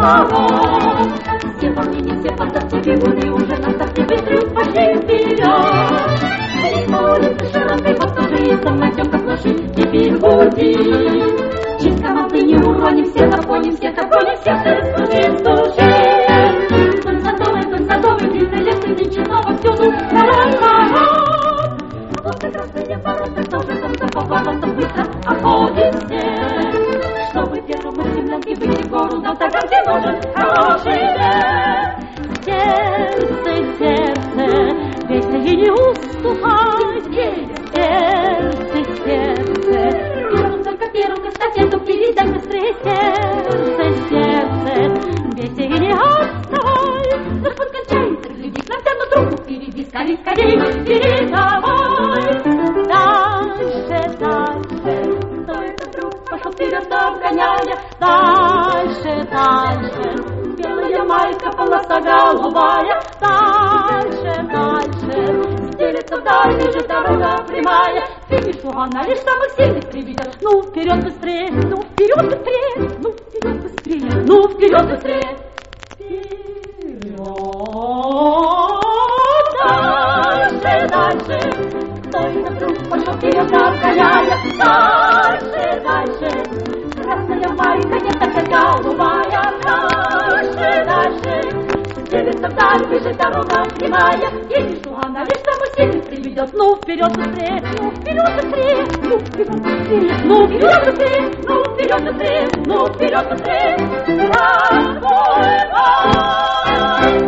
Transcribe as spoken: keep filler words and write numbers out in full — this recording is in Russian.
сторон. Все волнения, все поддатки, бегуны уже на старте быстрых пошли вперед. По улице широкой повторили самотек от лошадь, теперь гудит. Честь команды не уроним, всех обгоним, всех обгоним, всех стужим, стужим. Тон садовый, тон садовый, длинный лес, нынче снова всюду народ. Вот как раз красные ворота, тоже там за поворотом быстро обходимся. Чтобы первым из землянки выйти в гору, нам тогда где нужен хороший лес. Сердце, сердце, песня и не уступай. Сердце, сердце, первым только первым эстафету передай быстрее. Сердце, сердце, песня и не отставай. Заход кончается, гляди, к нам тянут руку впереди, скорей, скорей, передавай. Дальше, дальше, кто этот друг пошел вперед, обгоняя. Дальше, дальше, белая майка, полоса голубая. Дальше, дальше, стелется вдаль, лежит дорога прямая. Финиш она лишь самых сильных приведет. Ну, вперед быстрее, ну, вперед быстрее, ну, вперед быстрее, ну, вперед быстрее. Вперед, дальше, дальше, кто этот друг пошел вперед, обгоняя. Дальше, дальше, красная майка, нет, опять голубая. Дальше, дальше, стелется вдаль, бежит дорога прямая. Едешь, что она лишь самый сильный приведет. Ну, вперед быстрее, ну, вперед быстрее, ну, вперед быстрее, ну, вперед быстрее, ну, вперед быстрее, ну, вперед быстрее. Разбой,